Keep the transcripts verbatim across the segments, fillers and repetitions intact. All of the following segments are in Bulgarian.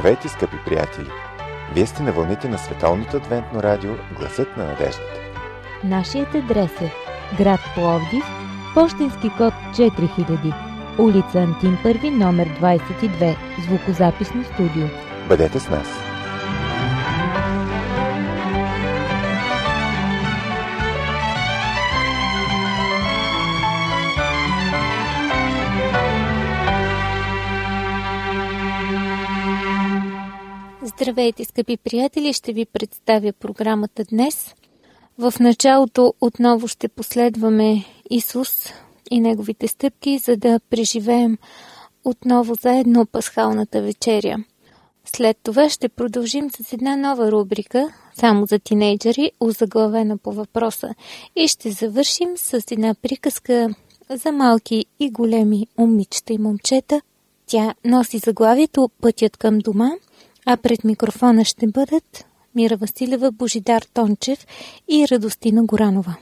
Здравейте, скъпи приятели! Вие сте на вълните на Световното адвентно радио Гласът на надеждата. Нашият адрес е град Пловдив, пощенски код четири хиляди, улица Антим първи, номер двадесет и две, звукозаписно студио. Бъдете с нас! Здравейте, скъпи приятели! Ще ви представя програмата днес. В началото отново ще последваме Исус и неговите стъпки, за да преживеем отново заедно пасхалната вечеря. След това ще продължим с една нова рубрика, само за тинейджери, озаглавена по въпроса. И ще завършим с една приказка за малки и големи момичета и момчета. Тя носи заглавието "Пътят към дома", а пред микрофона ще бъдат Мира Василева, Божидар Тончев и Радостина Горанова.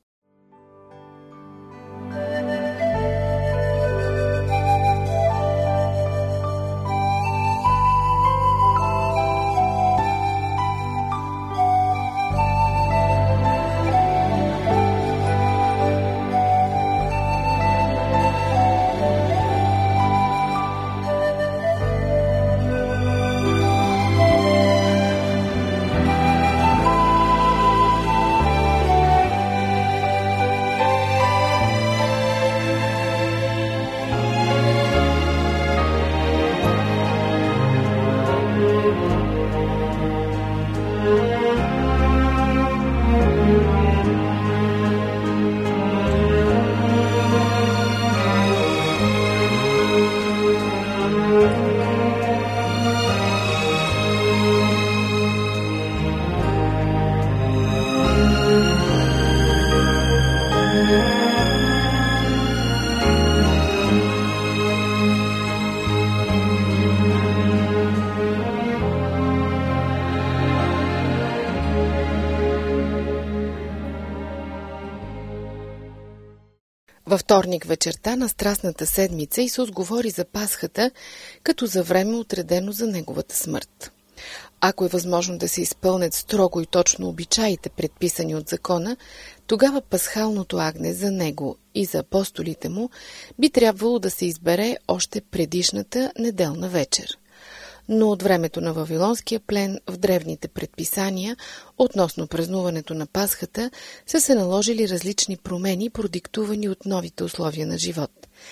Във вторник вечерта на Страстната седмица Исус говори за Пасхата като за време отредено за Неговата смърт. Ако е възможно да се изпълнят строго и точно обичаите, предписани от закона, тогава пасхалното агне за Него и за апостолите Му би трябвало да се избере още предишната неделна вечер. Но от времето на Вавилонския плен в древните предписания относно празнуването на Пасхата са се наложили различни промени, продиктувани от новите условия на живот.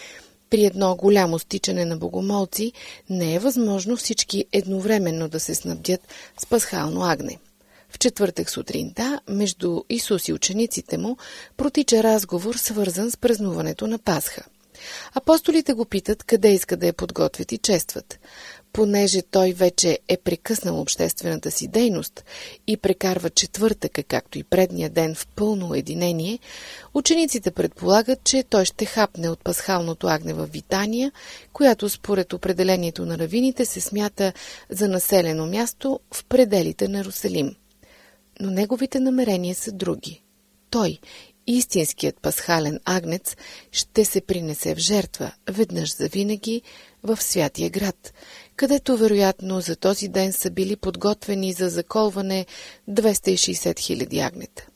При едно голямо стичане на богомолци не е възможно всички едновременно да се снабдят с пасхално агне. В четвъртък сутринта между Исус и учениците Му протича разговор, свързан с празнуването на Пасха. Апостолите го питат къде иска да я подготвят и честват. Понеже той вече е прекъснал обществената си дейност и прекарва четвъртъка, както и предния ден, в пълно уединение, учениците предполагат, че той ще хапне от пасхалното агне в Витания, която според определението на равините се смята за населено място в пределите на Иерусалим. Но неговите намерения са други. Той, истинският пасхален агнец, ще се принесе в жертва веднъж завинаги в святия град, където вероятно за този ден са били подготвени за заколване двеста и шейсет хиляди агнета.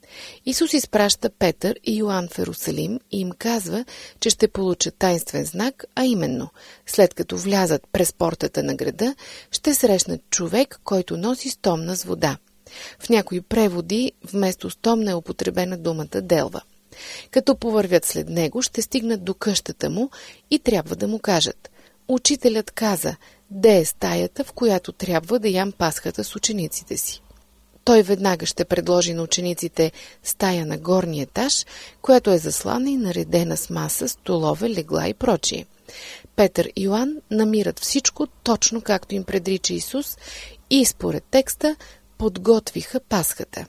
Исус изпраща Петър и Йоан в Иерусалим и им казва, че ще получат тайнствен знак, а именно, след като влязат през портата на града, ще срещнат човек, който носи стомна с вода. В някои преводи вместо стомна е употребена думата делва. Като повървят след него, ще стигнат до къщата му и трябва да му кажат: "Учителят каза, де е стаята, в която трябва да ям Пасхата с учениците си?" Той веднага ще предложи на учениците стая на горния етаж, която е заслана и наредена с маса, столове, легла и прочие. Петър и Йоан намират всичко точно както им предрича Исус и според текста подготвиха Пасхата.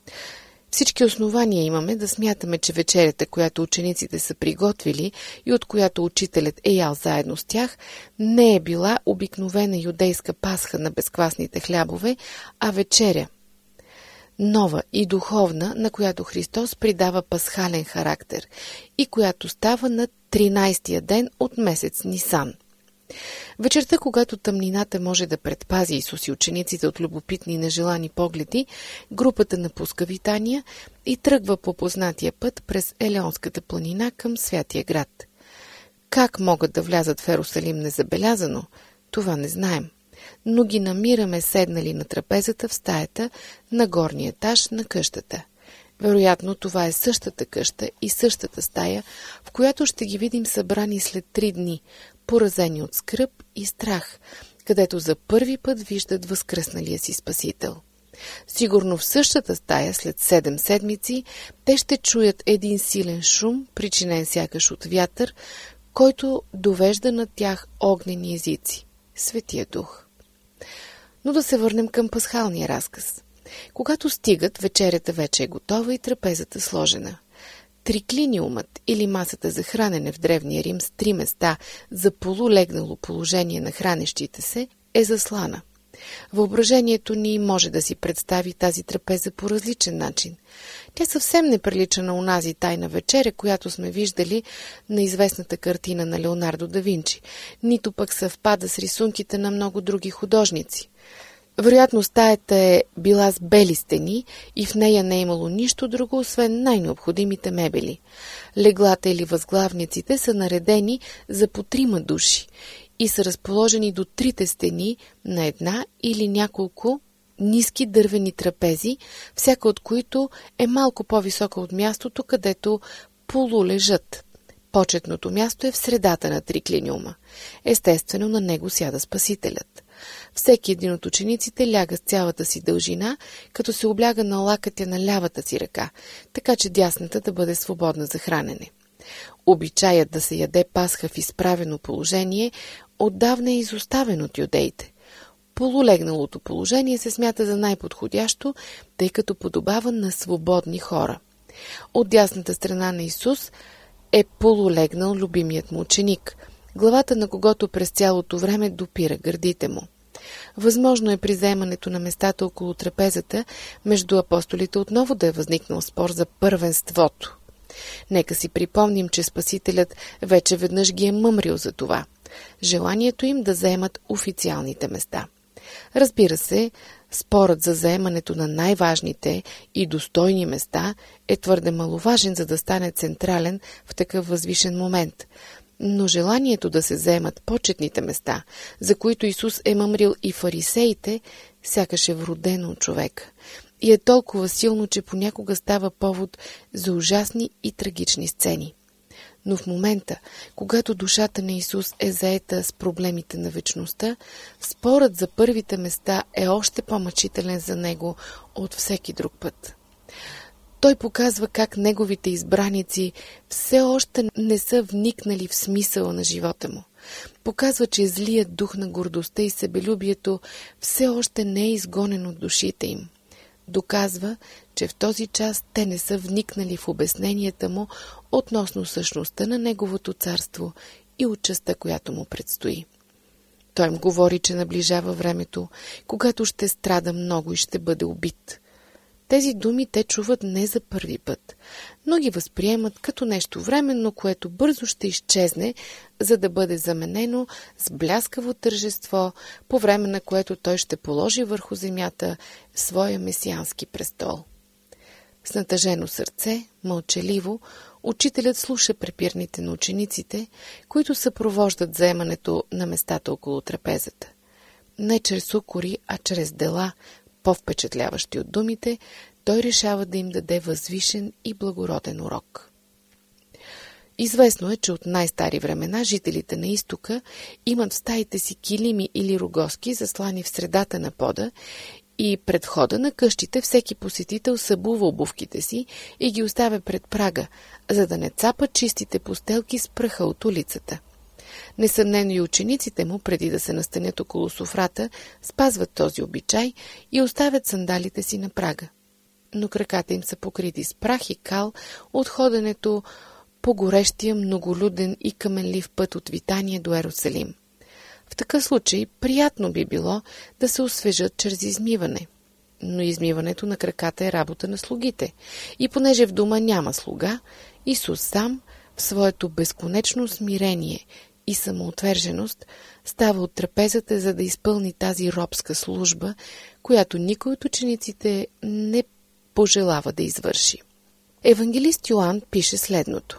Всички основания имаме да смятаме, че вечерята, която учениците са приготвили и от която учителят е ял заедно с тях, не е била обикновена юдейска Пасха на безквасните хлябове, а вечеря, нова и духовна, на която Христос придава пасхален характер и която става на тринайсетия ден от месец Нисан. Вечерта, когато тъмнината може да предпази Исус и учениците от любопитни и нежелани погледи, групата напуска Витания и тръгва по познатия път през Елеонската планина към Святия град. Как могат да влязат в Ерусалим незабелязано, това не знаем, но ги намираме седнали на трапезата в стаята на горния етаж на къщата. Вероятно това е същата къща и същата стая, в която ще ги видим събрани след три дни, поразени от скръб и страх, където за първи път виждат възкръсналия си Спасител. Сигурно в същата стая след седем седмици те ще чуят един силен шум, причинен сякаш от вятър, който довежда на тях огнени езици – Светия Дух. Но да се върнем към пасхалния разказ. Когато стигат, вечерята вече е готова и трапезата сложена. Триклиниумът или масата за хранене в Древния Рим с три места за полулегнало положение на хранещите се е заслана. Въображението ни може да си представи тази трапеза по различен начин. Тя съвсем не прилича на онази тайна вечеря, която сме виждали на известната картина на Леонардо да Винчи, нито пък съвпада с рисунките на много други художници. Вероятно стаята е била с бели стени и в нея не е имало нищо друго, освен най-необходимите мебели. Леглата или възглавниците са наредени за по трима души и са разположени до трите стени на една или няколко ниски дървени трапези, всяка от които е малко по-висока от мястото, където полулежат. Почетното място е в средата на триклиниума. Естествено, на него сяда Спасителят. Всеки един от учениците ляга с цялата си дължина, като се обляга на лакътя на лявата си ръка, така че дясната да бъде свободна за хранене. Обичаят да се яде пасха в изправено положение отдавна е изоставен от юдеите. Полулегналото положение се смята за най-подходящо, тъй като подобава на свободни хора. От дясната страна на Исус е полулегнал любимият му ученик, главата на когото през цялото време допира гърдите му. Възможно е при заемането на местата около трапезата между апостолите отново да е възникнал спор за първенството. Нека си припомним, че Спасителят вече веднъж ги е мъмрил за това. Желанието им да заемат официалните места. Разбира се, спорът за заемането на най-важните и достойни места е твърде маловажен, за да стане централен в такъв възвишен момент. Но желанието да се заемат почетните места, за които Исус е мъмрил и фарисеите, сякаш е вродено от човека. И е толкова силно, че понякога става повод за ужасни и трагични сцени. Но в момента, когато душата на Исус е заета с проблемите на вечността, спорът за първите места е още по-мъчителен за него от всеки друг път. Той показва как неговите избраници все още не са вникнали в смисъла на живота му. Показва, че злият дух на гордостта и себелюбието все още не е изгонен от душите им. Доказва, че в този час те не са вникнали в обясненията му относно същността на неговото царство и участта, която му предстои. Той им говори, че наближава времето, когато ще страда много и ще бъде убит. Тези думи те чуват не за първи път, но ги възприемат като нещо временно, което бързо ще изчезне, за да бъде заменено с бляскаво тържество, по време на което той ще положи върху земята своя месиански престол. С натъжено сърце, мълчаливо, учителят слуша препирните на учениците, които съпровождат заемането на местата около трапезата. Не чрез укори, а чрез дела, по-впечатляващи от думите, той решава да им даде възвишен и благороден урок. Известно е, че от най-стари времена жителите на изтока имат в стаите си килими или рогозки, заслани в средата на пода, и пред входа на къщите всеки посетител събува обувките си и ги оставя пред прага, за да не цапа чистите постелки с пръха от улицата. Несъмнено и учениците му, преди да се настанят около софрата, спазват този обичай и оставят сандалите си на прага. Но краката им са покрити с прах и кал от ходенето по горещия, многолюден и каменлив път от Витания до Ерусалим. В такъв случай приятно би било да се освежат чрез измиване. Но измиването на краката е работа на слугите. И понеже в дома няма слуга, Исус сам в своето безконечно смирение и самоотверженост, става от трапезата, за да изпълни тази робска служба, която никой от учениците не пожелава да извърши. Евангелист Йоан пише следното.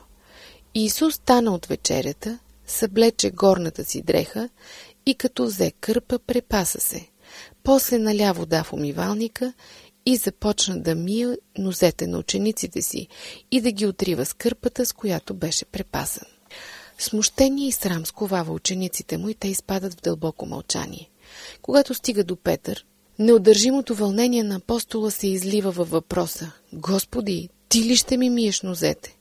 Исус стана от вечерята, съблече горната си дреха и като взе кърпа, препаса се. После наля вода в умивалника и започна да мие нозете на учениците си и да ги отрива с кърпата, с която беше препасан. Смущение и срам сковава учениците му и те изпадат в дълбоко мълчание. Когато стига до Петър, неудържимото вълнение на апостола се излива във въпроса: Господи, ти ли ще ми миеш нозете?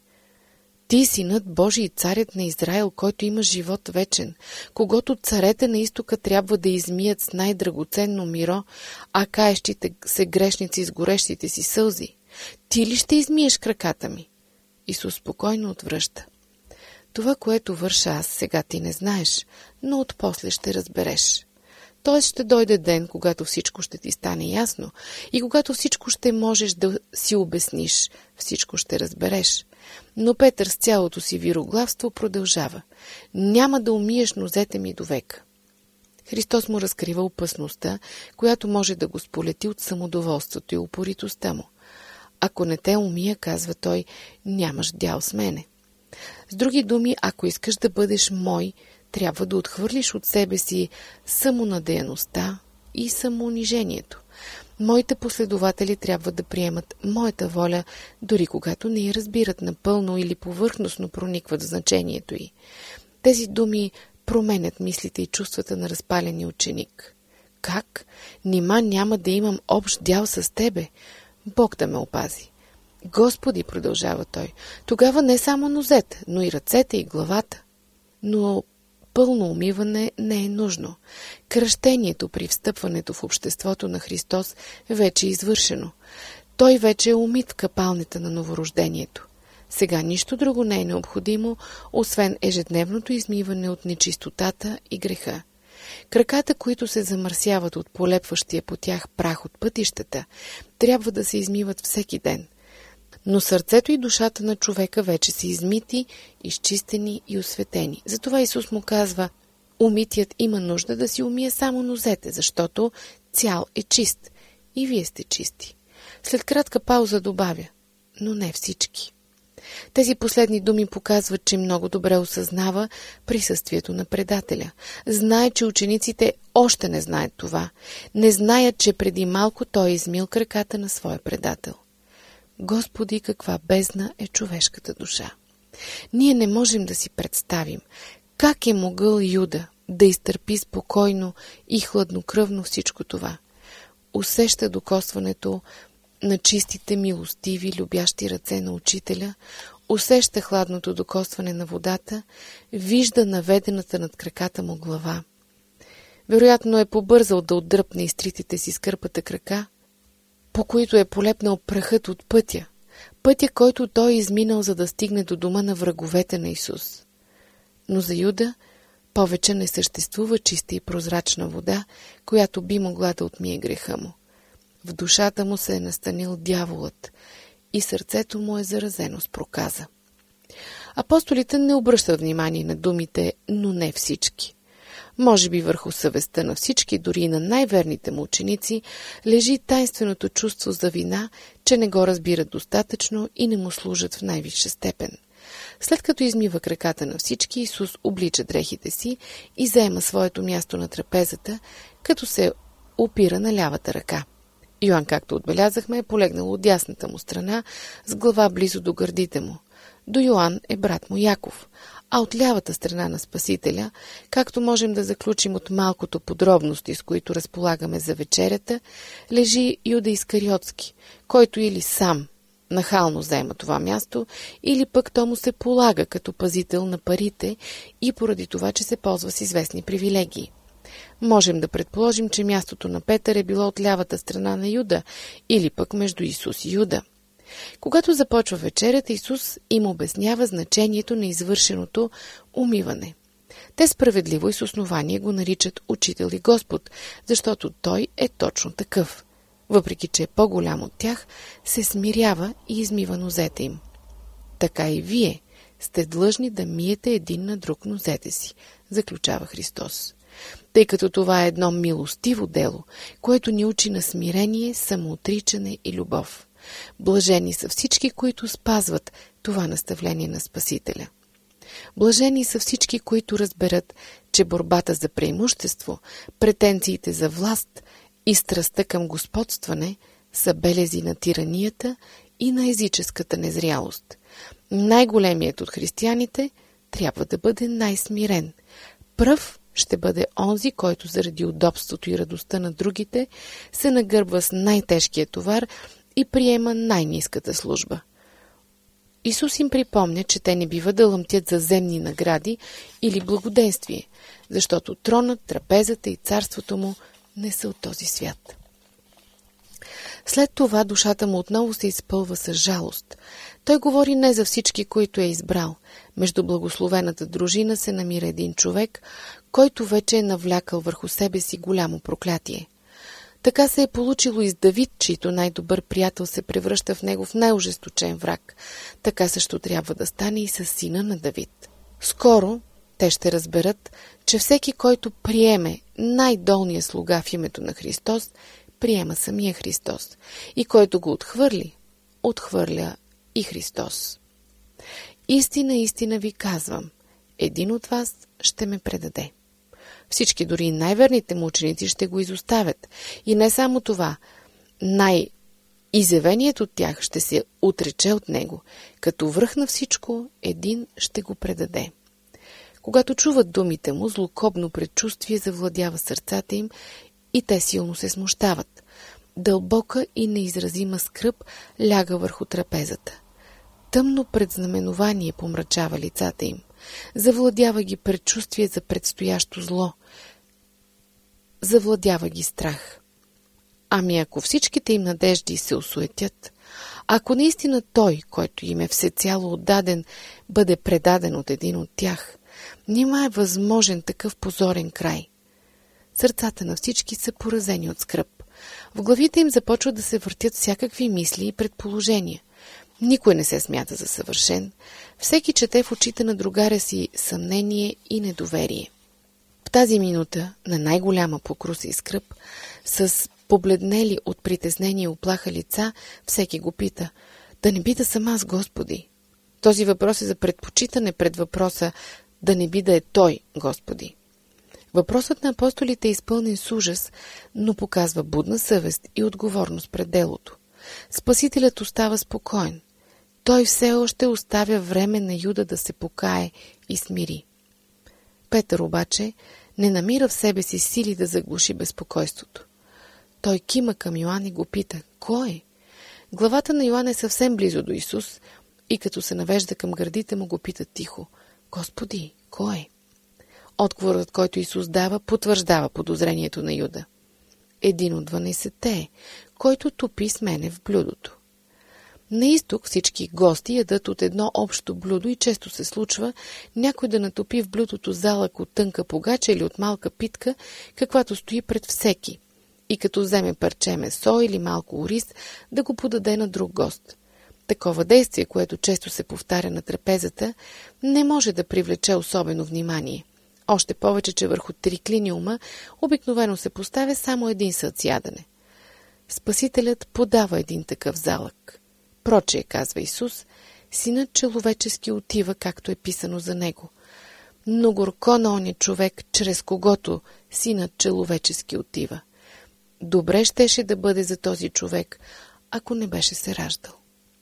Ти, синът Божий и царят на Израил, който има живот вечен, когато царете на изтока трябва да измият с най-драгоценно миро, а каещите се грешници с горещите си сълзи. Ти ли ще измиеш краката ми? Исус спокойно отвръща. Това, което върша аз, сега ти не знаеш, но отпосле ще разбереш. Тоест ще дойде ден, когато всичко ще ти стане ясно и когато всичко ще можеш да си обясниш, всичко ще разбереш. Но Петър с цялото си вироглавство продължава. Няма да умиеш нозете ми довека. Христос му разкрива опасността, която може да го сполети от самодоволството и упоритостта му. Ако не те умия, казва той, нямаш дял с мене. С други думи, ако искаш да бъдеш мой, трябва да отхвърлиш от себе си самонадеяността и самоунижението. Моите последователи трябва да приемат моята воля, дори когато не я разбират напълно или повърхностно проникват в значението й. Тези думи променят мислите и чувствата на разпаления ученик. Как? Нима няма да имам общ дял с тебе? Бог да ме опази. Господи, продължава той, тогава не само нозете, но и ръцете и главата. Но пълно умиване не е нужно. Кръщението при встъпването в обществото на Христос вече е извършено. Той вече е умит в капалнята на новорождението. Сега нищо друго не е необходимо, освен ежедневното измиване от нечистотата и греха. Краката, които се замърсяват от полепващия по тях прах от пътищата, трябва да се измиват всеки ден. Но сърцето и душата на човека вече са измити, изчистени и осветени. Затова Исус му казва, умитият има нужда да си умие само нозете, защото цял е чист и вие сте чисти. След кратка пауза добавя, но не всички. Тези последни думи показват, че много добре осъзнава присъствието на предателя. Знае, че учениците още не знаят това. Не знаят, че преди малко той е измил краката на своя предател. Господи, каква бездна е човешката душа! Ние не можем да си представим как е могъл Юда да изтърпи спокойно и хладнокръвно всичко това. Усеща докосването на чистите, милостиви, любящи ръце на учителя, усеща хладното докосване на водата, вижда наведената над краката му глава. Вероятно е побързал да отдръпне изтритите си с кърпата крака, по които е полепнал прахът от пътя, пътя, който той е изминал, за да стигне до дома на враговете на Исус. Но за Юда повече не съществува чиста и прозрачна вода, която би могла да отмие греха му. В душата му се е настанил дяволът и сърцето му е заразено с проказа. Апостолите не обръщат внимание на думите, но не всички. Може би върху съвестта на всички, дори и на най-верните му ученици, лежи тайнственото чувство за вина, че не го разбират достатъчно и не му служат в най-висша степен. След като измива краката на всички, Исус облича дрехите си и заема своето място на трапезата, като се опира на лявата ръка. Йоан, както отбелязахме, е полегнал от дясната му страна, с глава близо до гърдите му. До Йоан е брат му Яков, а от лявата страна на Спасителя, както можем да заключим от малкото подробности, с които разполагаме за вечерята, лежи Юда Искариотски, който или сам нахално заема това място, или пък то му се полага като пазител на парите и поради това, че се ползва с известни привилегии. Можем да предположим, че мястото на Петър е било от лявата страна на Юда, или пък между Исус и Юда. Когато започва вечерята, Исус им обяснява значението на извършеното умиване. Те справедливо и с основание го наричат Учител и Господ, защото той е точно такъв. Въпреки че е по-голям от тях, се смирява и измива нозете им. Така и вие сте длъжни да миете един на друг нозете си, заключава Христос. Тъй като това е едно милостиво дело, което ни учи на смирение, самоотричане и любов. Блажени са всички, които спазват това наставление на Спасителя. Блажени са всички, които разберат, че борбата за преимущество, претенциите за власт и страстта към господстване са белези на тиранията и на езическата незрялост. Най-големият от християните трябва да бъде най-смирен. Пръв ще бъде онзи, който заради удобството и радостта на другите се нагърбва с най-тежкия товар и приема най-ниската служба. Исус им припомня, че те не бива да лъмтят за земни награди или благоденствие, защото тронът, трапезата и царството му не са от този свят. След това душата му отново се изпълва с жалост. Той говори не за всички, които е избрал. Между благословената дружина се намира един човек, който вече е навлякал върху себе си голямо проклятие. Така се е получило и с Давид, чийто най-добър приятел се превръща в негов най-ожесточен враг. Така също трябва да стане и с сина на Давид. Скоро те ще разберат, че всеки, който приеме най-долния слуга в името на Христос, приема самия Христос. И който го отхвърли, отхвърля и Христос. Истина, истина ви казвам, един от вас ще ме предаде. Всички, дори най-верните му ученици, ще го изоставят. И не само това, най-изявеният от тях ще се отрече от него. Като връх на всичко, един ще го предаде. Когато чуват думите му, злокобно предчувствие завладява сърцата им и те силно се смущават. Дълбока и неизразима скръб ляга върху трапезата. Тъмно предзнаменование помрачава лицата им. Завладява ги предчувствие за предстоящо зло. Завладява ги страх. Ами ако всичките им надежди се осуетят, ако наистина той, който им е всецяло отдаден, бъде предаден от един от тях, нима е възможен такъв позорен край. Сърцата на всички са поразени от скръб. В главите им започват да се въртят всякакви мисли и предположения. Никой не се смята за съвършен. Всеки чете в очите на другаря си съмнение и недоверие. В тази минута на най-голяма покруса и скръб, с побледнели от притеснение и уплаха лица, всеки го пита: да не би да съм аз, Господи? Този въпрос е за предпочитане пред въпроса: да не би да е Той, Господи. Въпросът на апостолите е изпълнен с ужас, но показва будна съвест и отговорност пред делото. Спасителят остава спокоен. Той все още оставя време на Юда да се покае и смири. Петър обаче не намира в себе си сили да заглуши безпокойството. Той кима към Йоан и го пита: кой е? Главата на Йоан е съвсем близо до Исус и като се навежда към гърдите му, го пита тихо: Господи, кой е? Отговорът, който Исус дава, потвърждава подозрението на Юда. Един от дванайсетте, който топи с мене в блюдото. На изток всички гости ядат от едно общо блюдо и често се случва някой да натопи в блюдото залък от тънка погача или от малка питка, каквато стои пред всеки, и като вземе парче месо или малко ориз, да го подаде на друг гост. Такова действие, което често се повтаря на трапезата, не може да привлече особено внимание. Още повече, че върху триклиниума обикновено се поставя само един съд с ядене. Спасителят подава един такъв залък. Прочее, казва Исус, синът човечески отива, както е писано за него. Но горко на оня човек, чрез когото синът човечески отива. Добре щеше да бъде за този човек, ако не беше се раждал.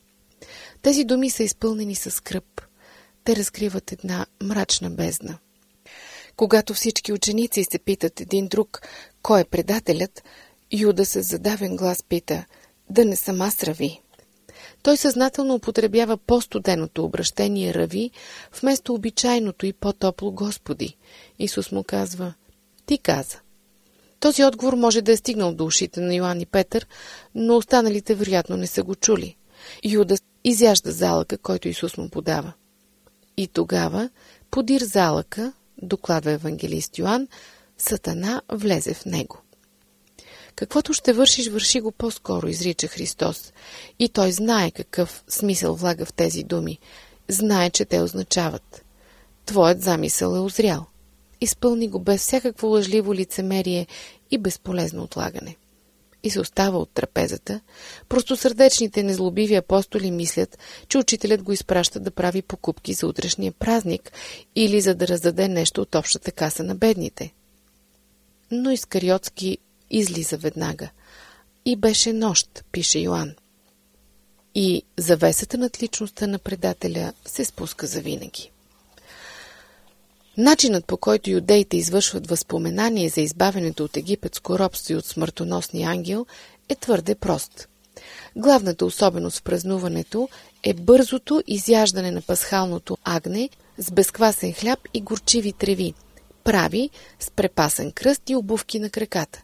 Тези думи са изпълнени със скръб. Те разкриват една мрачна бездна. Когато всички ученици се питат един друг кой е предателят, Юда с задавен глас пита: да не съм аз, Рави? Той съзнателно употребява по-студеното обращение Рави вместо обичайното и по-топло Господи. Исус му казва: ти каза. Този отговор може да е стигнал до ушите на Йоан и Петър, но останалите вероятно не са го чули. Юда изяжда залъка, който Исус му подава. И тогава, подир залъка, докладва евангелист Йоан, Сатана влезе в него. Каквото ще вършиш, върши го по-скоро, изрича Христос. И той знае какъв смисъл влага в тези думи. знае, че те означават. Твоят замисъл е озрял. Изпълни го без всякакво лъжливо лицемерие и безполезно отлагане. И се остава от трапезата. Простосърдечните незлобиви апостоли мислят, че учителят го изпраща да прави покупки за утрешния празник или за да раздаде нещо от общата каса на бедните. Но Искариотски излиза веднага. И беше нощ, пише Йоан. И завесата над личността на предателя се спуска завинаги. Начинът, по който юдеите извършват възпоменание за избавянето от египетско робство и от смъртоносния ангел, е твърде прост. Главната особеност в празнуването е бързото изяждане на пасхалното агне с безквасен хляб и горчиви треви, прави с препасан кръст и обувки на краката.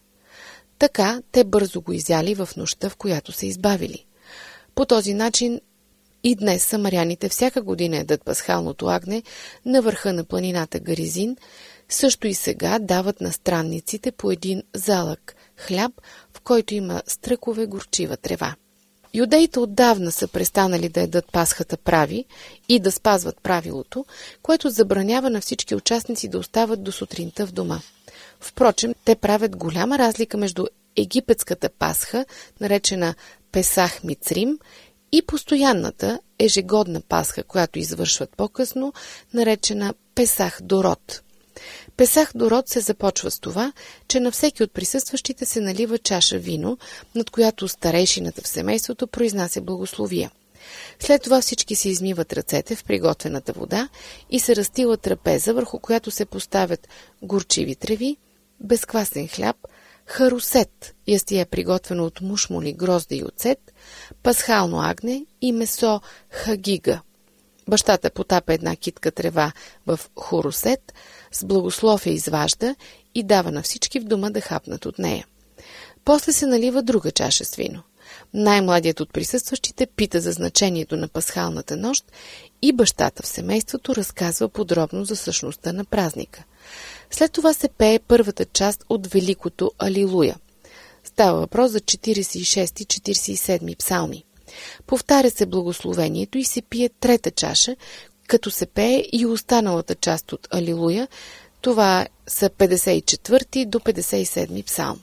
Така те бързо го изяли в нощта, в която са избавили. По този начин и днес самаряните всяка година ядат пасхалното агне на върха на планината Гаризин, също и сега дават на странниците по един залък хляб, в който има стръкове горчива трева. Юдеите отдавна са престанали да ядат пасхата прави и да спазват правилото, което забранява на всички участници да остават до сутринта в дома. Впрочем, те правят голяма разлика между египетската пасха, наречена Песах Мицрим, и постоянната ежегодна пасха, която извършват по-късно, наречена Песах Дород. Песах Дород се започва с това, че на всеки от присъстващите се налива чаша вино, над която старейшината в семейството произнася благословия. След това всички се измиват ръцете в приготвената вода и се разстила трапеза, върху която се поставят горчиви треви, безквасен хляб, харусет, ястие приготвено от мушмули, грозда и оцет, пасхално агне и месо хагига. Бащата потапа една китка трева в хорусет, с благослов я изважда и дава на всички в дома да хапнат от нея. После се налива друга чаша с вино. Най-младият от присъстващите пита за значението на пасхалната нощ и бащата в семейството разказва подробно за същността на празника. След това се пее първата част от Великото Алилуя. Става въпрос за четиридесет и шести и четиридесет и седми псалми. Повтаря се благословението и се пие трета чаша, като се пее и останалата част от Алилуя. Това са петдесет и четвърти до петдесет и седми псалм.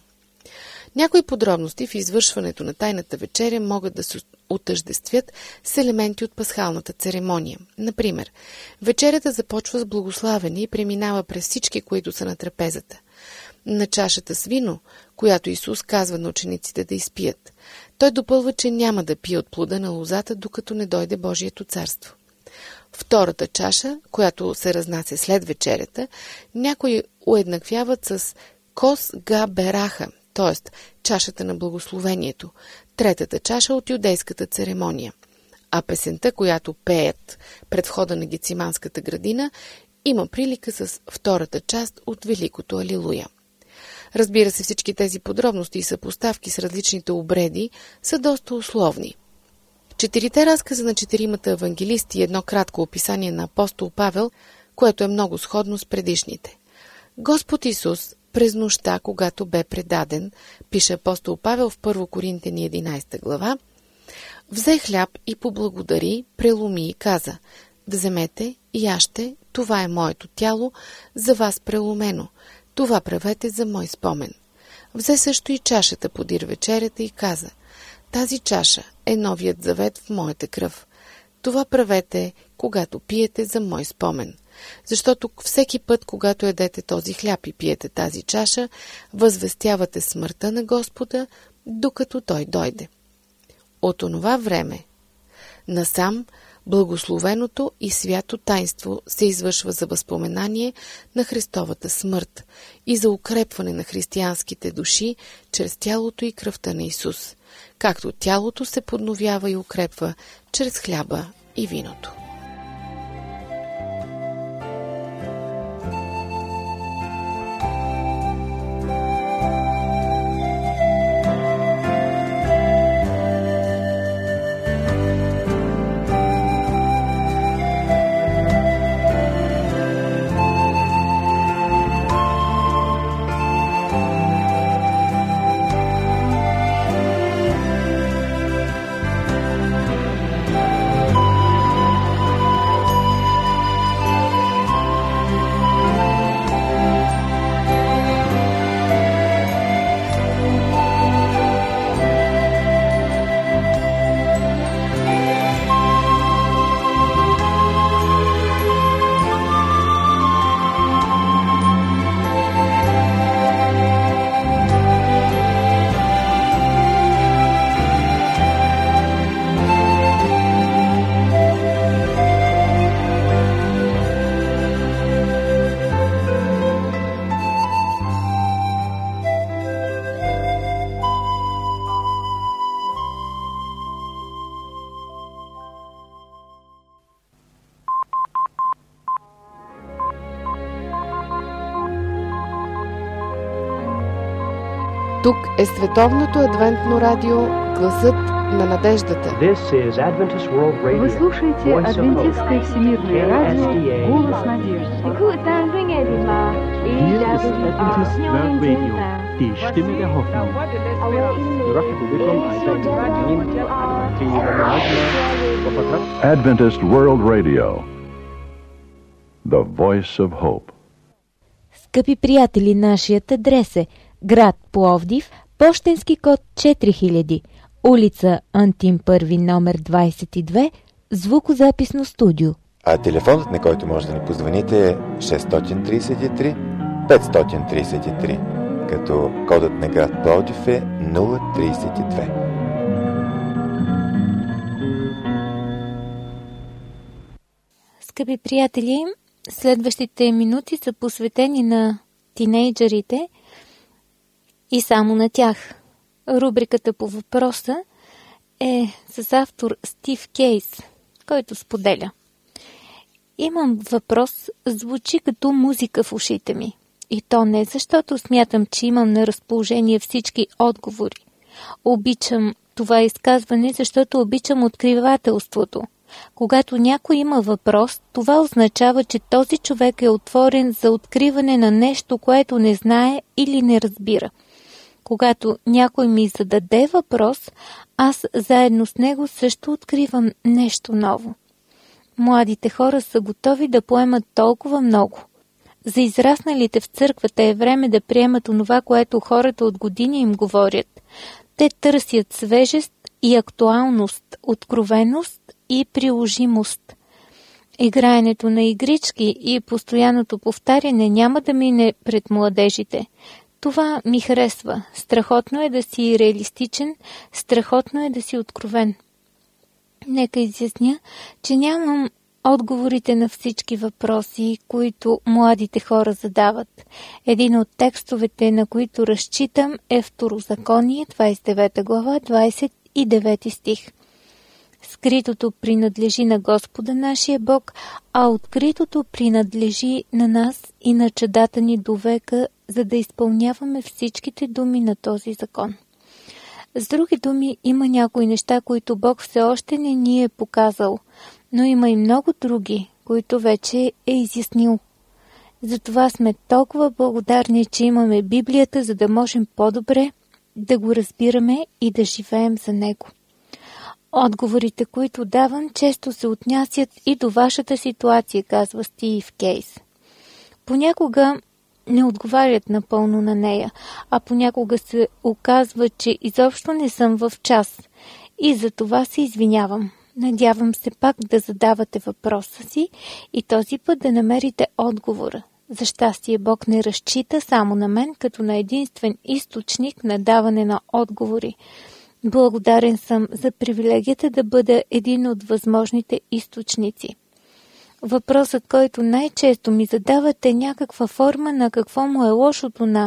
Някои подробности в извършването на тайната вечеря могат да се отъждествят с елементи от пасхалната церемония. Например, вечерята започва с благославяне и преминава през всички, които са на трапезата. На чашата с вино, която Исус казва на учениците да изпият, той допълва, че няма да пие от плода на лозата, докато не дойде Божието царство. Втората чаша, която се разнася след вечерята, някои уеднаквяват с кос га бераха, т.е. чашата на благословението, третата чаша от юдейската церемония. А песента, която пеят пред входа на Гециманската градина, има прилика с втората част от Великото Алилуя. Разбира се, всички тези подробности и съпоставки с различните обреди са доста условни. Четирите разказа на четиримата евангелисти и едно кратко описание на апостол Павел, което е много сходно с предишните. Господ Исус през нощта, когато бе предаден, пише апостол Павел в първо Коринтяни единадесета глава, взе хляб и поблагодари, преломи и каза: вземете и яжте, това е моето тяло, за вас преломено, това правете за мой спомен. Взе също и чашата подир вечерята и каза: тази чаша е новият завет в моята кръв. Това правете, когато пиете за мой спомен. Защото всеки път, когато ядете този хляб и пиете тази чаша, възвестявате смъртта на Господа, докато Той дойде. От онова време насам благословеното и свято тайнство се извършва за възпоменание на Христовата смърт и за укрепване на християнските души чрез тялото и кръвта на Исус, както тялото се подновява и укрепва чрез хляба и виното. Тук е Световното адвентно радио, гласът на надеждата. Вы слушаете Адвентистское всемирное радио «Голос надежды». Die Stimme der Hoffnung. Adventist World Radio, the voice of hope. Скъпи приятели, нашият адрес е град Пловдив, пощенски код четири хиляди, улица Антим първи, номер двадесет и две, звукозаписно студио. А телефонът, на който може да ни позвоните, е шест три три пет три три, като кодът на град Пловдив е нула тридесет и две. Скъпи приятели, следващите минути са посветени на тинейджърите и само на тях. Рубриката по въпроса е с автор Стив Кейс, който споделя: имам въпрос, звучи като музика в ушите ми. И то не защото смятам, че имам на разположение всички отговори. Обичам това изказване, защото обичам откривателството. Когато някой има въпрос, това означава, че този човек е отворен за откриване на нещо, което не знае или не разбира. Когато някой ми зададе въпрос, аз заедно с него също откривам нещо ново. Младите хора са готови да поемат толкова много. За израсналите в църквата е време да приемат онова, което хората от години им говорят. Те търсят свежест и актуалност, откровеност и приложимост. Играенето на игрички и постоянното повтаряне няма да мине пред младежите. Това ми харесва. Страхотно е да си реалистичен, страхотно е да си откровен. Нека изясня, че нямам отговорите на всички въпроси, които младите хора задават. Един от текстовете, на които разчитам, е Второзаконие, двадесет и девета глава, двадесет и девети стих. Скритото принадлежи на Господа нашия Бог, а откритото принадлежи на нас и на чадата ни до века, за да изпълняваме всичките думи на този закон. С други думи, има някои неща, които Бог все още не ни е показал, но има и много други, които вече е изяснил. Затова сме толкова благодарни, че имаме Библията, за да можем по-добре да го разбираме и да живеем за него. Отговорите, които давам, често се отнасят и до вашата ситуация, казва Стив Кейс. Понякога не отговарят напълно на нея, а понякога се оказва, че изобщо не съм в час. И за това се извинявам. Надявам се пак да задавате въпроса си и този път да намерите отговора. За щастие, Бог не разчита само на мен като на единствен източник на даване на отговори. Благодарен съм за привилегията да бъда един от възможните източници. Въпросът, който най-често ми задават, е някаква форма на какво му е лошото на.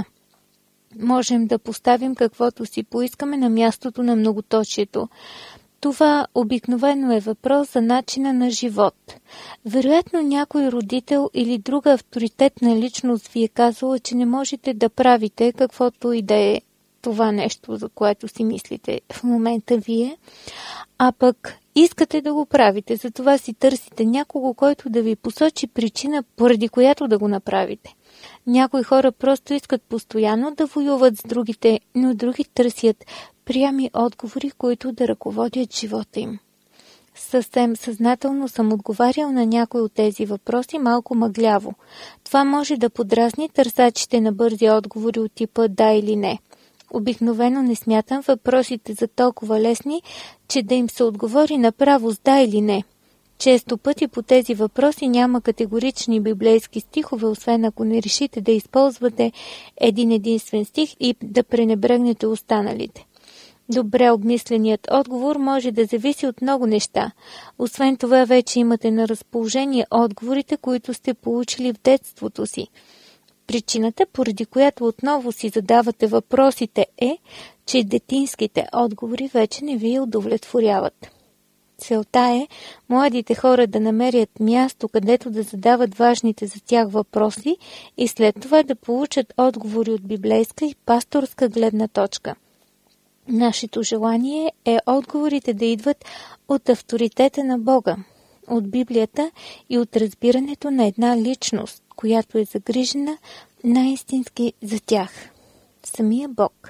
Можем да поставим каквото си поискаме на мястото на многоточието. Това обикновено е въпрос за начина на живот. Вероятно някой родител или друга авторитетна личност ви е казала, че не можете да правите каквото и да е това нещо, за което си мислите в момента вие, а пък искате да го правите, затова си търсите някого, който да ви посочи причина, поради която да го направите. Някои хора просто искат постоянно да воюват с другите, но други търсят прями отговори, които да ръководят живота им. Съвсем съзнателно съм отговарял на някои от тези въпроси малко мъгляво. Това може да подразни търсачите на бързи отговори от типа да или не. Обикновено не смятам въпросите за толкова лесни, че да им се отговори направо с да или не. Често пъти по тези въпроси няма категорични библейски стихове, освен ако не решите да използвате един единствен стих и да пренебрегнете останалите. Добре обмисленият отговор може да зависи от много неща. Освен това, вече имате на разположение отговорите, които сте получили в детството си. Причината, поради която отново си задавате въпросите, е, че детинските отговори вече не ви удовлетворяват. Целта е младите хора да намерят място, където да задават важните за тях въпроси и след това да получат отговори от библейска и пасторска гледна точка. Нашето желание е отговорите да идват от авторитета на Бога, от Библията и от разбирането на една личност, която е загрижена наистински за тях. Самия Бог.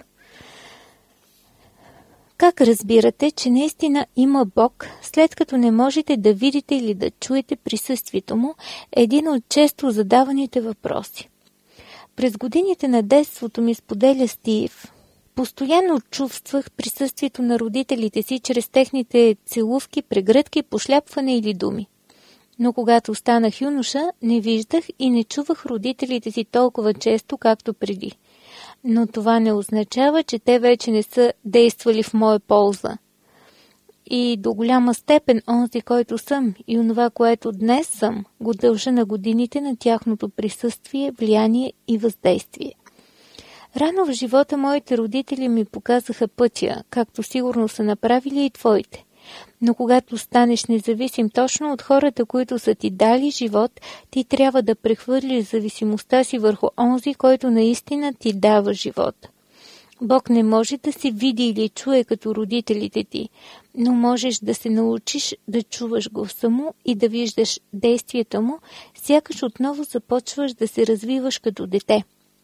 Как разбирате, че наистина има Бог, след като не можете да видите или да чуете присъствието му, е един от често задаваните въпроси. През годините на детството ми, споделя Стив, постоянно чувствах присъствието на родителите си чрез техните целувки, прегръдки, пошляпване или думи. Но когато станах юноша, не виждах и не чувах родителите си толкова често, както преди. Но това не означава, че те вече не са действали в моя полза. И до голяма степен онзи, който съм и онова, което днес съм, го дължа на годините на тяхното присъствие, влияние и въздействие. Рано в живота моите родители ми показаха пътя, както сигурно са направили и твоите. Но когато станеш независим точно от хората, които са ти дали живот, ти трябва да прехвърлиш зависимостта си върху онзи, който наистина ти дава живот. Бог не може да се види или чуе като родителите ти, но можеш да се научиш да чуваш гласа му и да виждаш действията му, сякаш отново започваш да се развиваш като дете.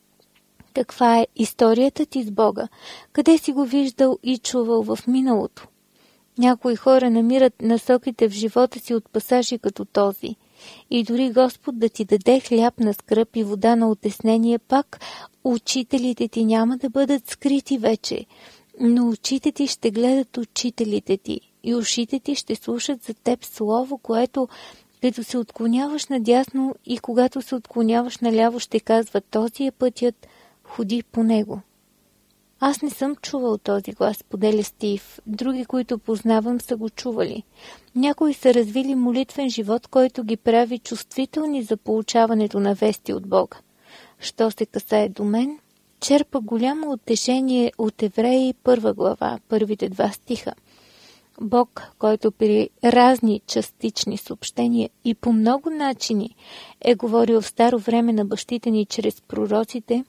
Каква е историята ти с Бога? Къде си го виждал и чувал в миналото? Някои хора намират насоките в живота си от пасажи като този. И дори Господ да ти даде хляб на скръб и вода на утеснение, пак учителите ти няма да бъдат скрити вече, но очите ти ще гледат учителите ти и ушите ти ще слушат за теб слово, което, като се отклоняваш надясно и когато се отклоняваш наляво, ще казва: този е пътят, ходи по него. Аз не съм чувал този глас, поделя Стив. Други, които познавам, са го чували. Някои са развили молитвен живот, който ги прави чувствителни за получаването на вести от Бога. Що се касае до мен, черпа голямо утешение от Евреи първа глава, първите два стиха. Бог, който при разни частични съобщения и по много начини е говорил в старо време на бащите ни чрез пророците,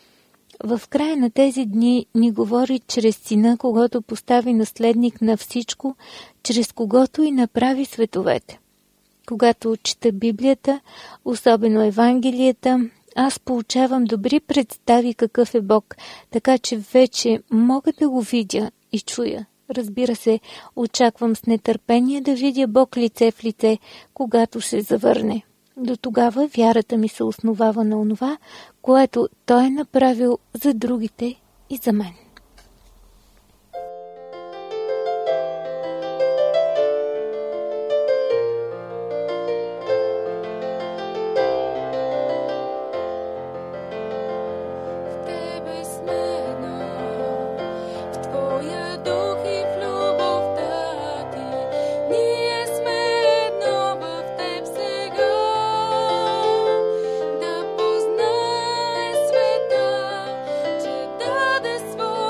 в края на тези дни ни говори чрез Сина, когато постави наследник на всичко, чрез когото и направи световете. Когато чета Библията, особено Евангелията, аз получавам добри представи какъв е Бог, така че вече мога да го видя и чуя. Разбира се, очаквам с нетърпение да видя Бог лице в лице, когато се завърне. До тогава вярата ми се основава на онова, което Той е направил за другите и за мен. Света, че даде своя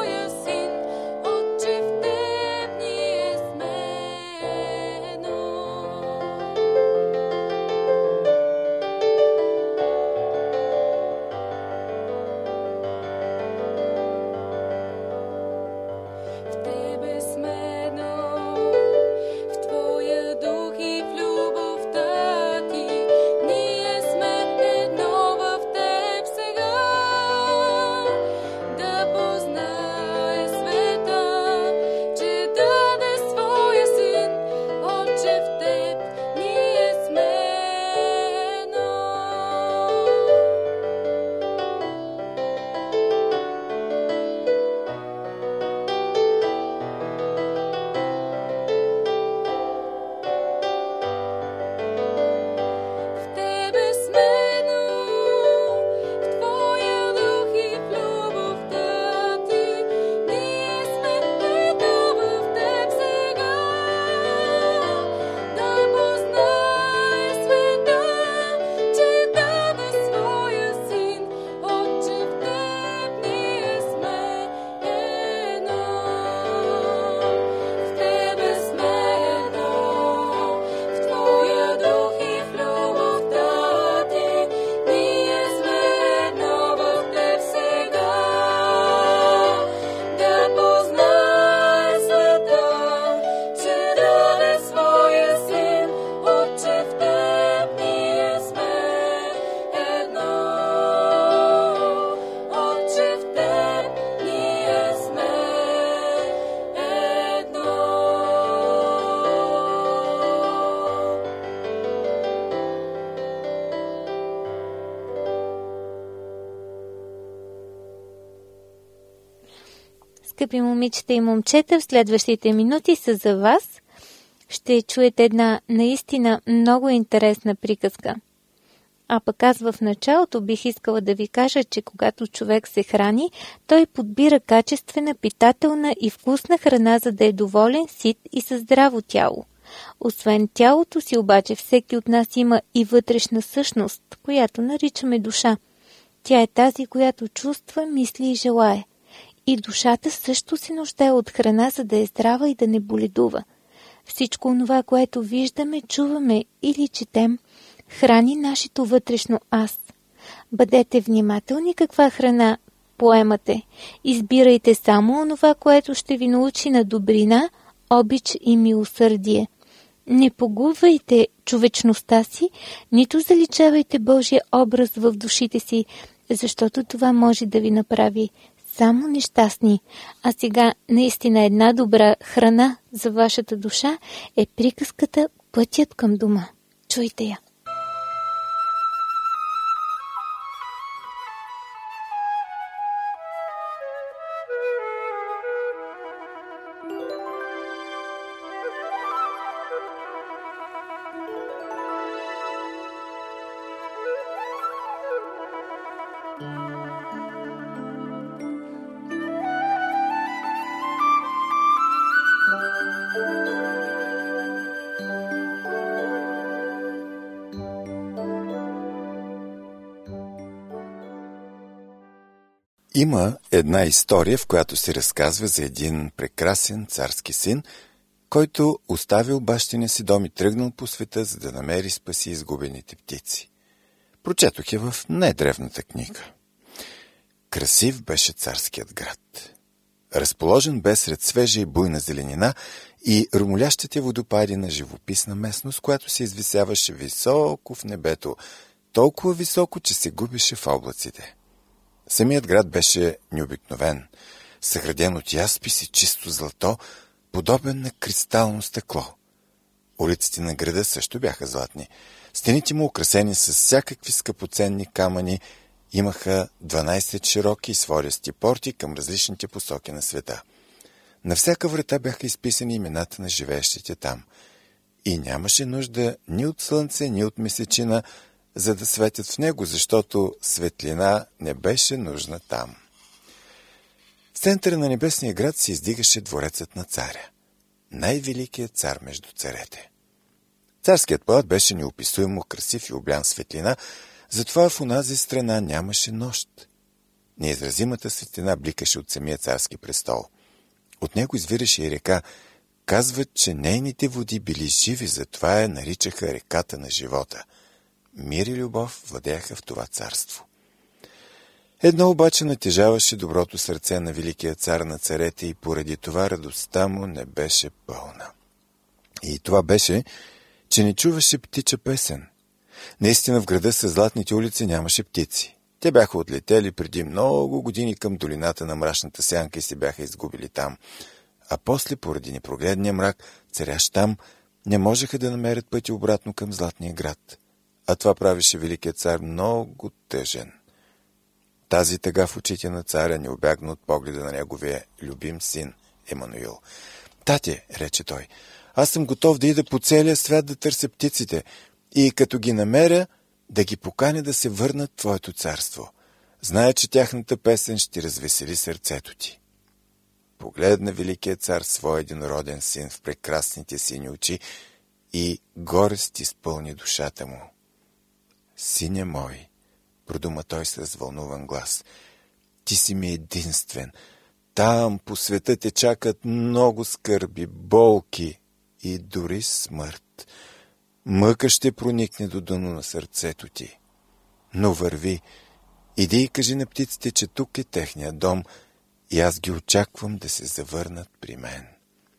скъпи момичета и момчета, в следващите минути са за вас. Ще чуете една наистина много интересна приказка. А пък аз в началото бих искала да ви кажа, че когато човек се храни, той подбира качествена, питателна и вкусна храна, за да е доволен, сит и със здраво тяло. Освен тялото си обаче, всеки от нас има и вътрешна същност, която наричаме душа. Тя е тази, която чувства, мисли и желае. И душата също се нуждае от храна, за да е здрава и да не боледува. Всичко това, което виждаме, чуваме или четем, храни нашето вътрешно аз. Бъдете внимателни каква храна поемате. Избирайте само онова, което ще ви научи на добрина, обич и милосърдие. Не погубвайте човечността си, нито заличавайте Божия образ в душите си, защото това може да ви направи само нещастни. А сега наистина една добра храна за вашата душа е приказката "Пътят към дома". Чуйте я! Има една история, в която се разказва за един прекрасен царски син, който оставил бащиния си дом и тръгнал по света, за да намери спаси изгубените птици. Прочетох я в най-древната книга. Красив беше царският град. Разположен бе сред свежа и буйна зеленина и румолящите водопади на живописна местност, която се извисяваше високо в небето, толкова високо, че се губеше в облаците. Самият град беше необикновен, съграден от яспис и чисто злато, подобен на кристално стъкло. Улиците на града също бяха златни. Стените му, украсени с всякакви скъпоценни камъни, имаха дванайсет широки и свористи порти към различните посоки на света. На всяка врата бяха изписани имената на живеещите там. И нямаше нужда ни от слънце, ни от месечина, за да светят в него, защото светлина не беше нужна там. В центъра на небесния град се издигаше дворецът на царя, най-великият цар между царете. Царският палат беше неописуемо красив и облян светлина, затова в онази страна нямаше нощ. Неизразимата светлина бликаше от самия царски престол. От него извираше и река. Казват, че нейните води били живи, затова я наричаха реката на живота. Мир и любов владееха в това царство. Едно обаче натежаваше доброто сърце на великия цар на царете и поради това радостта му не беше пълна. И това беше, че не чуваше птича песен. Наистина в града със златните улици нямаше птици. Те бяха отлетели преди много години към долината на мрачната сянка и се бяха изгубили там. А после, поради непрогледния мрак, царящ там, не можеха да намерят пътя обратно към Златния град. А това правеше великият цар много тъжен. Тази тъга в очите на царя не обягна от погледа на неговия любим син Емануил. "Тате", рече той, "аз съм готов да ида по целия свят да търся птиците и като ги намеря, да ги поканя да се върнат в твоето царство. Зная, че тяхната песен ще развесели сърцето ти." Погледна великият цар своя единороден син в прекрасните сини очи и горест изпълни душата му. "Сине мой", продума той с развълнуван глас, "ти си ми единствен. Там по света те чакат много скърби, болки и дори смърт. Мъка ще проникне до дъно на сърцето ти. Но върви, иди и кажи на птиците, че тук е техният дом и аз ги очаквам да се завърнат при мен."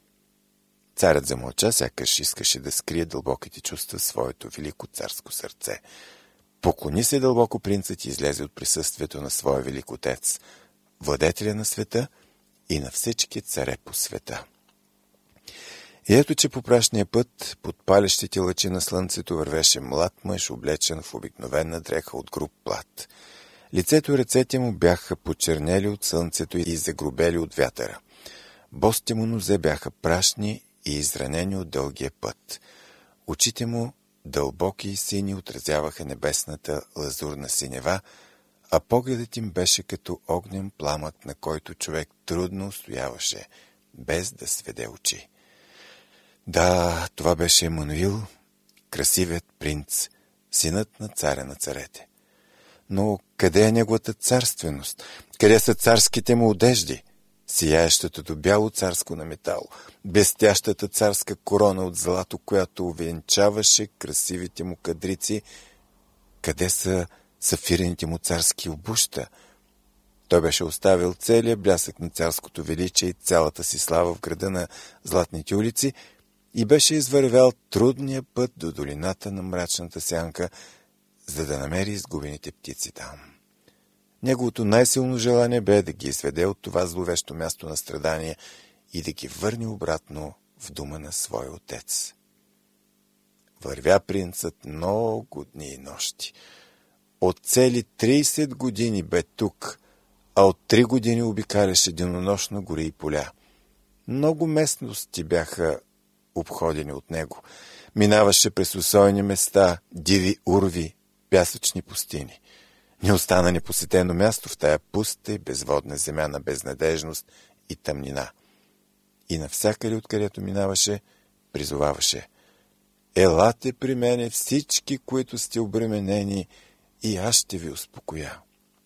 Царят замълча, сякаш искаше да скрие дълбоките чувства в своето велико царско сърце. Поклони се дълбоко принцът и излезе от присъствието на своя велик отец, владетеля на света и на всички царе по света. И ето, че по прашния път, под палещите лъчи на слънцето, вървеше млад мъж, облечен в обикновена дреха от груб плат. Лицето и ръцете му бяха почернели от слънцето и загрубели от вятъра. Босите му нозе бяха прашни и изранени от дългия път. Очите му, дълбоки и сини, отразяваха небесната лазурна синева, а погледът им беше като огнен пламък, на който човек трудно устояваше, без да сведе очи. Да, това беше Емануил, красивият принц, синът на царя на царете. Но къде е неговата царственост? Къде са царските му одежди? Сияещото бяло царско на метал, блестящата царска корона от злато, която увенчаваше красивите му кадрици. Къде са сафирените му царски обуща? Той беше оставил целия блясък на царското величие и цялата си слава в града на златните улици и беше извървял трудния път до долината на мрачната сянка, за да намери изгубените птици там. Неговото най-силно желание бе да ги изведе от това зловещо място на страдание и да ги върне обратно в дома на своя отец. Вървя принцът много дни и нощи. От цели трийсет години бе тук, а от три години обикаляше денонощно гори и поля. Много местности бяха обходени от него. Минаваше през усойни места, диви урви, пясъчни пустини. Не остана непосетено място в тая пуста и безводна земя на безнадежност и тъмнина. И навсякъде, откъдето минаваше, призоваваше: елате при мене всички, които сте обременени, и аз ще ви успокоя.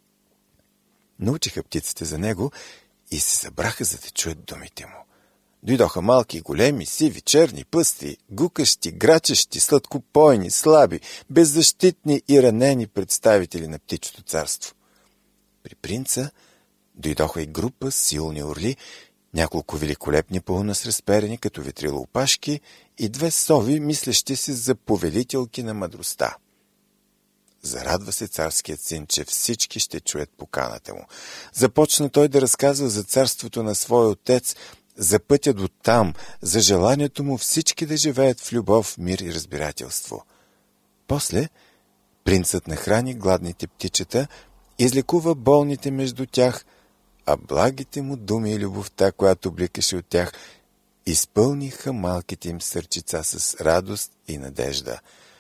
Научиха птиците за него и се събраха, за да чуят думите му. Дойдоха малки и големи, сиви, черни, пъсти, гукащи, грачещи, сладкопойни, слаби, беззащитни и ранени представители на птичето царство. При принца дойдоха и група силни орли, няколко великолепни пълна с разперени като ветрила опашки и две сови, мислещи се за повелителки на мъдростта. Зарадва се царският син, че всички ще чуят поканата му. Започна той да разказва за царството на своя отец, за пътя до там, за желанието му всички да живеят в любов, мир и разбирателство. После принцът нахрани гладните птичета, излекува болните между тях, а благите му думи и любовта, която бликаше от тях, изпълниха малките им сърчица с радост и надежда.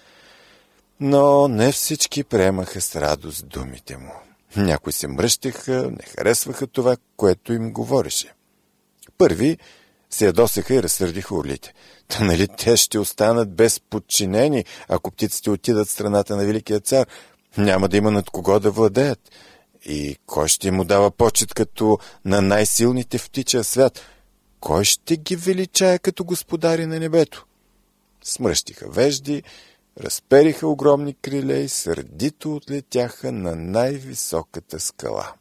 Но не всички приемаха с радост думите му. Някои се мръщеха, не харесваха това, което им говореше. Първи се ядосаха и разсърдиха орлите. Та нали те ще останат без подчинени, ако птиците отидат в страната на великия цар? Няма да има над кого да владеят. И кой ще му дава почет като на най-силните в птичия свят? Кой ще ги величае като господари на небето? Смръщиха вежди, разпериха огромни криле и сърдито отлетяха на най-високата скала.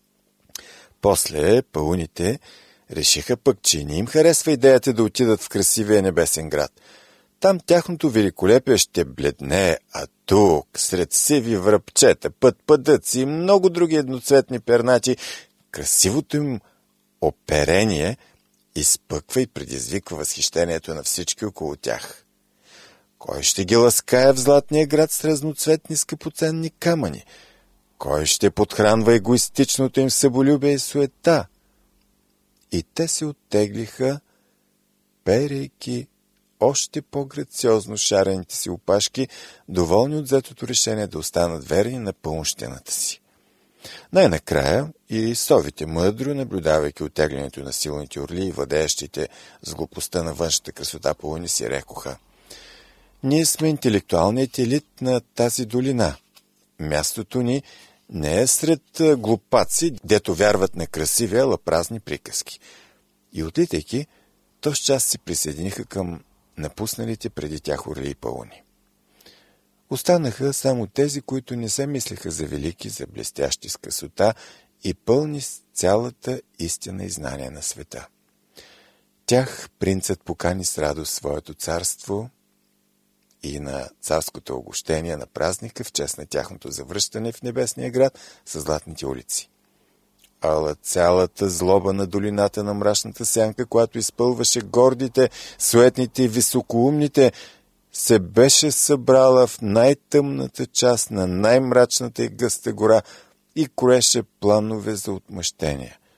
После пауните решиха пък, че не им харесва идеята да отидат в красивия небесен град. Там тяхното великолепие ще бледне, а тук, сред сиви връбчета, път-пъдъци и много други едноцветни перначи, красивото им оперение изпъква и предизвиква възхищението на всички около тях. Кой ще ги ласкае в златния град с разноцветни скъпоценни камъни? Кой ще подхранва егоистичното им съболюбие и суета? И те се оттеглиха, перейки още по-грациозно шарените си опашки, доволни от взетото решение да останат верни на пълнщината си. Най-накрая и совите мъдро, наблюдавайки оттеглянето на силните орли и владеещите с глупостта на външната красота пауни, си рекоха: ние сме интелектуалният елит на тази долина. Мястото ни не е сред глупаци, дето вярват на красиви, ала празни приказки. И отлитайки, то с час се присъединиха към напусналите преди тях орли и пауни. Останаха само тези, които не се мислеха за велики, за блестящи с красота и пълни с цялата истина и знание на света. Тях принцът покани с радост своето царство и на царското огощение на празника в чест на тяхното завръщане в небесния град с златните улици. Ала цялата злоба на долината на мрачната сянка, която изпълваше гордите, суетните и високоумните, се беше събрала в най-тъмната част на най-мрачната и гъста гора и кроеше планове за отмъщение.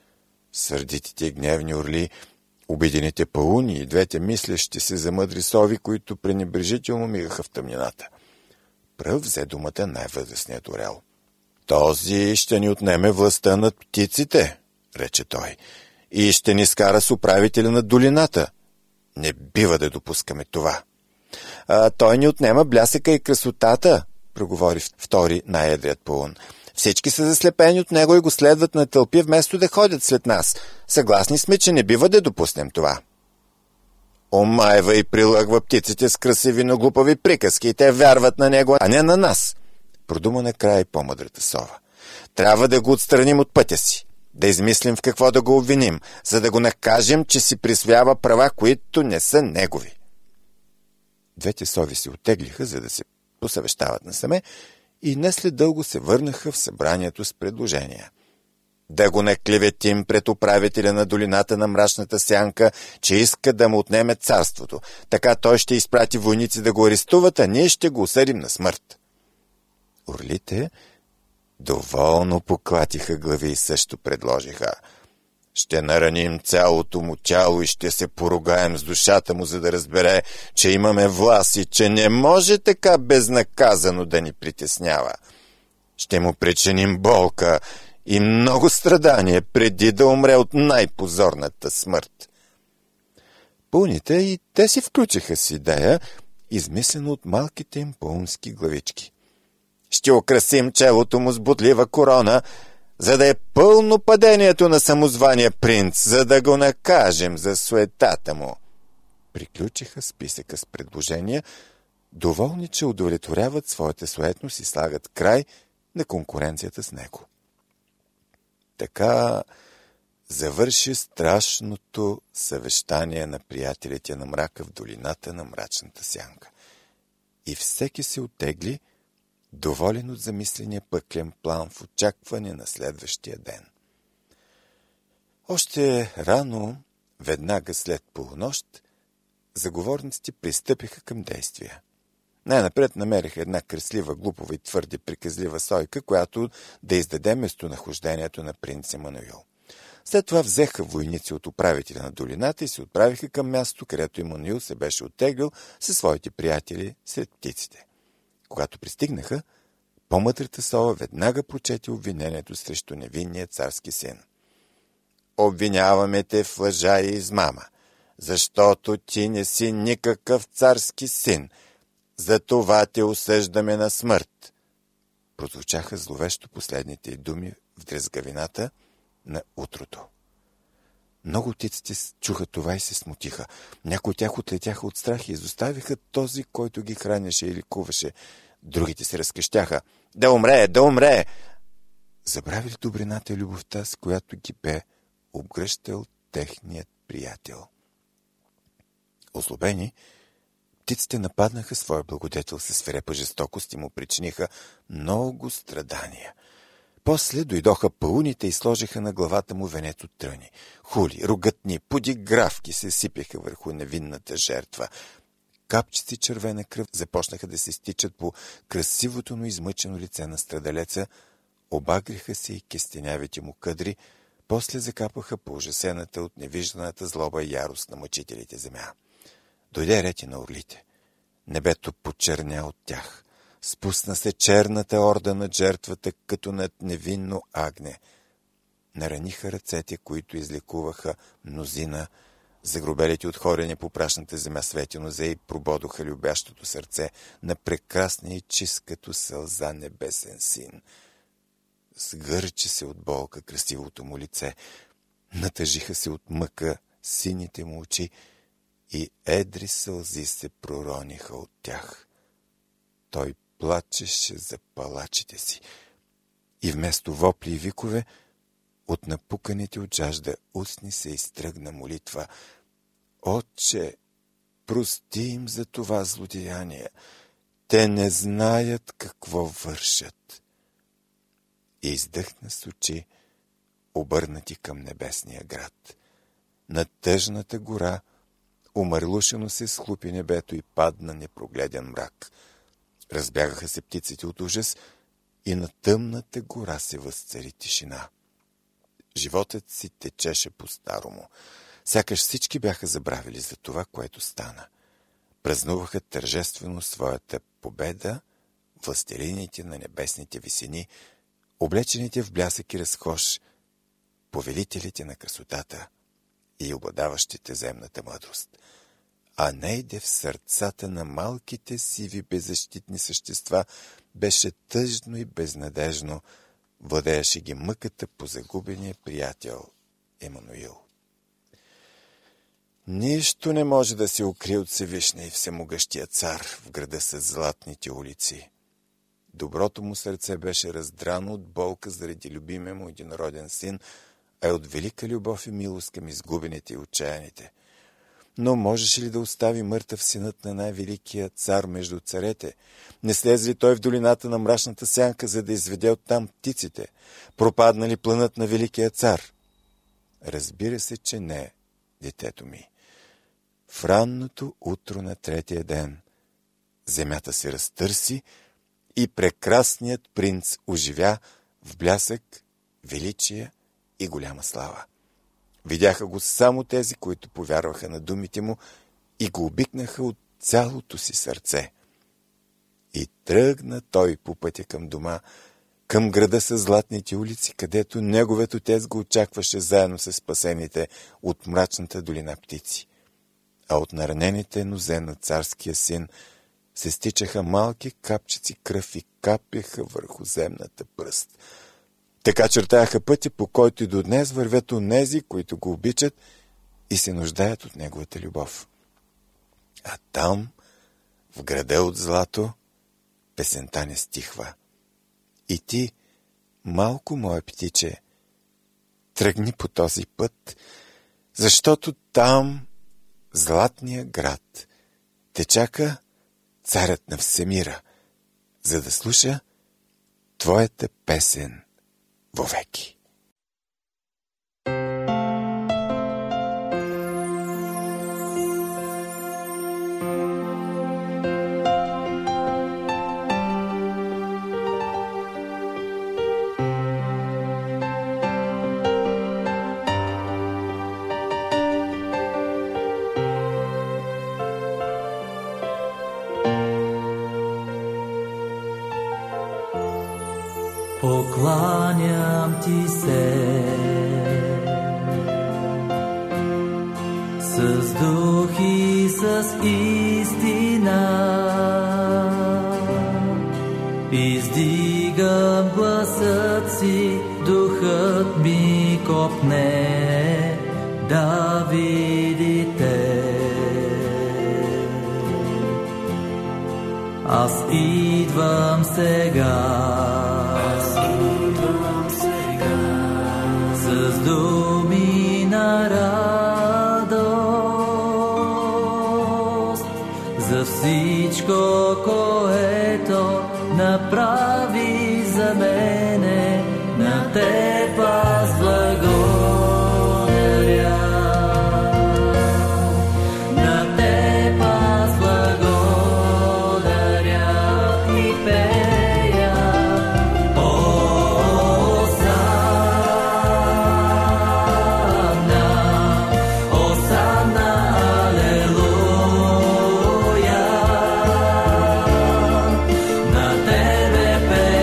Сърдитите и гневни орли, обидените пауни и двете мислещи се за мъдри сови, които пренебрежително мигаха в тъмнината. Пръв взе думата най-възрастният орел. Този ще ни отнеме властта над птиците, рече той, и ще ни скара с управителя на долината. Не бива да допускаме това. А, той ни отнема блясъка и красотата, проговори втори най-едрият паун. Всички са заслепени от него и го следват на тълпи, вместо да ходят след нас. Съгласни сме, че не бива да допуснем това. Омайва и прилъгва птиците с красиви, но глупави приказки и те вярват на него, а не на нас. Продума накрая и по-мъдрата сова. Трябва да го отстраним от пътя си, да измислим в какво да го обвиним, за да го накажем, че си присвоява права, които не са негови. Двете сови се оттеглиха, за да се посъвещават насаме, и не след дълго се върнаха в събранието с предложения. Да го наклеветим пред управителя на долината на мрачната сянка, че иска да му отнеме царството. Така той ще изпрати войници да го арестуват, а ние ще го осъдим на смърт. Орлите доволно поклатиха глави и също предложиха. Ще нараним цялото му тяло и ще се поругаем с душата му, за да разбере, че имаме власт и че не може така безнаказано да ни притеснява. Ще му причиним болка и много страдание, преди да умре от най-позорната смърт. Пауните и те си включиха с идея, измислена от малките им паунски главички. Ще украсим челото му с бодлива корона, за да е пълно падението на самозвания принц, за да го накажем за суетата му. Приключиха списъка с предложения, доволни, че удовлетворяват своята суетност и слагат край на конкуренцията с него. Така завърши страшното съвещание на приятелите на мрака в долината на мрачната сянка. И всеки се оттегли, доволен от замисления пъклен план в очакване на следващия ден. Още рано, веднага след полунощ, заговорниците пристъпиха към действия. Най-напред намериха една креслива, глупава и твърде приказлива сойка, която да издаде местонахождението на принц Емануил. След това взеха войници от управителя на долината и се отправиха към мястото, където Емануил се беше оттеглил със своите приятели сред птиците. Когато пристигнаха, по-мъдрата сова веднага прочете обвинението срещу невинния царски син. Обвиняваме те в лъжа и измама, защото ти не си никакъв царски син. Затова те осъждаме на смърт. Прозвучаха зловещо последните думи в дрезгавината на утрото. Много птиците чуха това и се смутиха. Някои от тях отлетяха от страх и изоставиха този, който ги хранеше или куваше. Другите се разкрещяха. Да умре, да умре! Забравили добрината и любовта, с която ги бе обгръщал техният приятел. Озлобени, птиците нападнаха своя благодетел със свирепа жестокост и му причиниха много страдания. После дойдоха пауните и сложиха на главата му венец от тръни. Хули, рогатни, подигравки се сипеха върху невинната жертва. Капчици червена кръв започнаха да се стичат по красивото, но измъчено лице на страдалеца, обагриха се и кестенявите му къдри, после закапаха по ужасената от невижданата злоба и ярост на мъчителите земя. Дойде рети на орлите. Небето почерня от тях. Спусна се черната орда над жертвата, като над невинно агне. Нараниха ръцете, които излекуваха мнозина, загробелите отхорени по прашната земя светилнозе и прободоха любящото сърце на прекрасния и чист като сълза небесен син. Сгърчи се от болка красивото му лице, натъжиха се от мъка сините му очи и едри сълзи се пророниха от тях. Той плачеше за палачите си и вместо вопли и викове, от напуканите от жажда устни се изтръгна молитва. Отче, прости им за това злодеяние. Те не знаят какво вършат. И издъхна с очи, обърнати към небесния град. На тъжната гора умърлушено се схлупи небето и падна непрогледен мрак. Разбягаха се птиците от ужас и на тъмната гора се възцари тишина. Животът си течеше по-старому. Сякаш всички бяха забравили за това, което стана. Празнуваха тържествено своята победа властелините на небесните висини, облечените в блясък и разкош, повелителите на красотата и обладаващите земната мъдрост. А нейде в сърцата на малките сиви беззащитни същества беше тъжно и безнадежно, владееше ги мъката по загубения приятел Емануил. Нищо не може да се укрие от Всевишния и всемогъщия цар в града с златните улици. Доброто му сърце беше раздрано от болка заради любимия му единороден син, а и от велика любов и милост към изгубените и отчаяните. Но можеше ли да остави мъртъв синът на най-великия цар между царете? Не слезе ли той в долината на мрачната сянка, за да изведе оттам птиците? Пропадна ли планът на великия цар? Разбира се, че не, детето ми. В ранното утро на третия ден земята се разтърси и прекрасният принц оживя в блясък, величие и голяма слава. Видяха го само тези, които повярваха на думите му и го обикнаха от цялото си сърце. И тръгна той по пътя към дома, към града с златните улици, където неговият отец го очакваше заедно с спасените от мрачната долина птици. А от наранените нозе на царския син се стичаха малки капчици кръв и капяха върху земната пръст. Така чертаяха пътя, по който и до днес вървят онези, които го обичат и се нуждаят от неговата любов. А там, в града от злато, песента не стихва. И ти, малко мое птиче, тръгни по този път, защото там, в златния град, те чака царят на всемира, за да слуша твоята песен вовеки. Покланям ти се с дух и с истина, издигам гласът си, духът ми копне да видите. Аз идвам сега с думи на радост за всичко, което направи за мене, на теб аз благодаря. На теб аз благодаря и пея. На тебе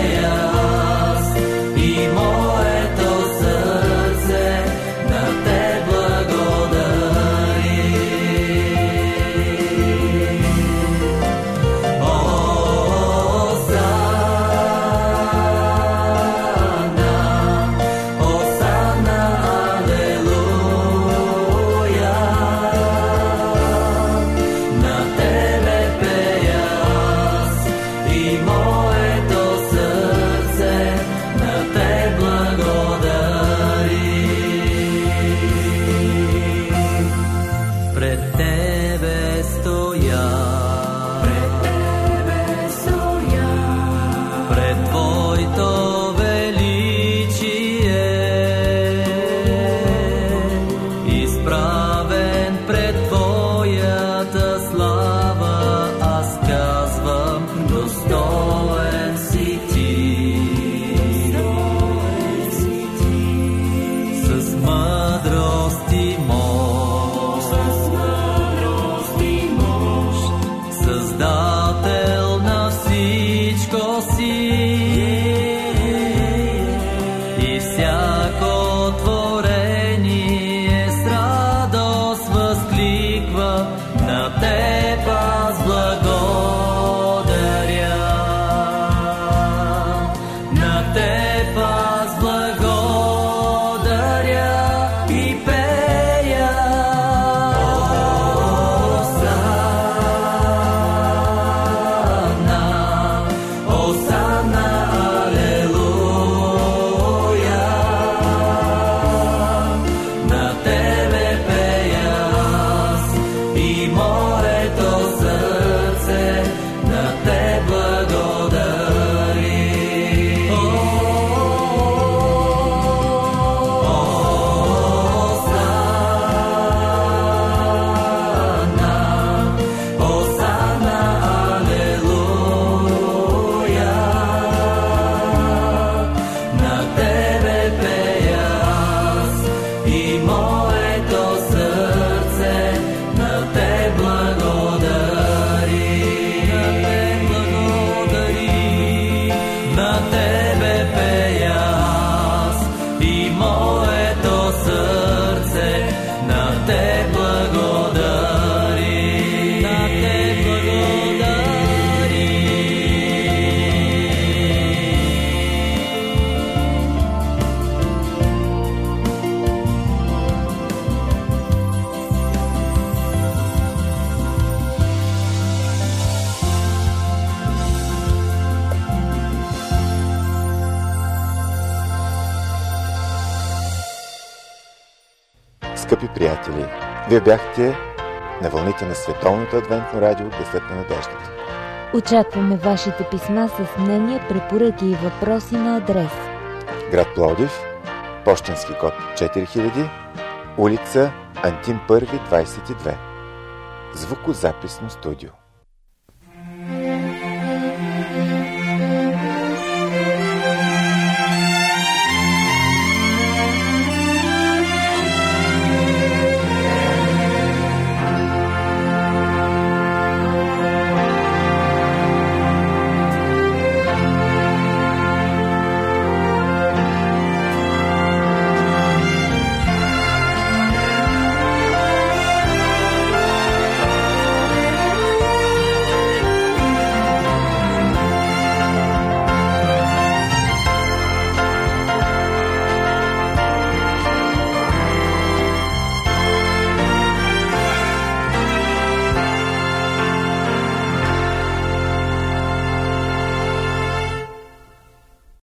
Скъпи приятели, вие бяхте на вълните на Световното адвентно радио Гласът на надеждата. Очакваме вашите писма с мнения, препоръки и въпроси на адрес: град Пловдив, пощенски код четири хиляди, улица Антим първи, двадесет и две. Звукозаписно студио.